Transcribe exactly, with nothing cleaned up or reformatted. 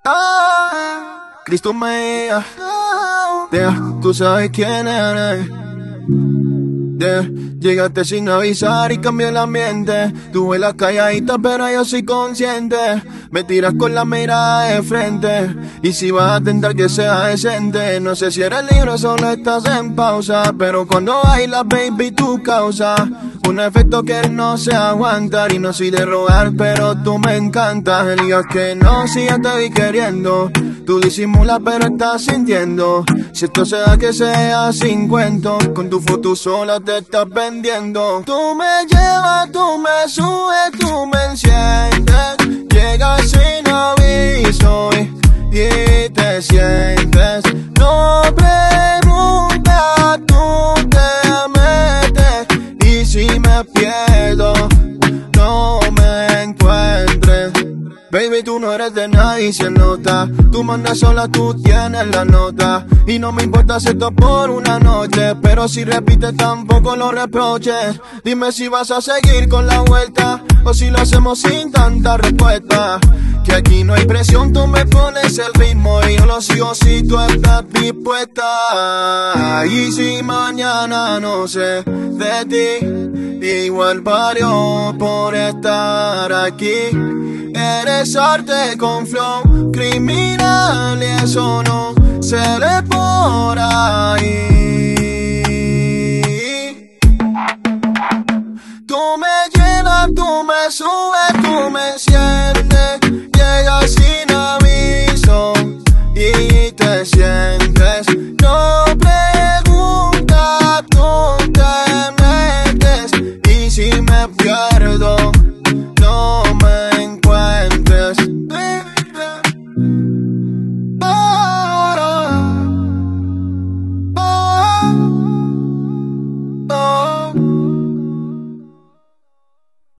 Ah, Cristo Mea, yeah, tú sabes quién eres. Yeah, llegaste sin avisar y cambié el ambiente. Tuve la calladita pero yo soy consciente. Me tiras con la mirada de frente. Y si vas a tentar que sea decente. No sé si eres libre, solo estás en pausa. Pero cuando bailas, baby, tu causa un efecto que no se aguanta. Y no soy de rogar, pero tú me encantas. Digas que no, si ya te vi queriendo. Tú disimulas pero estás sintiendo. Si esto se da que sea sin cuento. Con tu foto sola te estás vendiendo. Tú me llevas, tú me subes, tú me enciendes. Llegas sin aviso y, y te sientes. No preguntas, tú te metes. Y si me pierdo, no me encuentres. Baby, tú no eres de nadie, se nota. Tú mandas sola, tú tienes la nota. Y no me importa si esto por una noche. Pero si repites tampoco lo reproches. Dime si vas a seguir con la vuelta o si lo hacemos sin tanta respuesta. Que aquí no hay presión, tú me pones el ritmo y yo lo sigo si tú estás dispuesta. Y si mañana no sé de ti, igual parió por estar aquí. Eres arte con flow criminal y eso no se ve por ahí. Tú me llevas, tú me subes.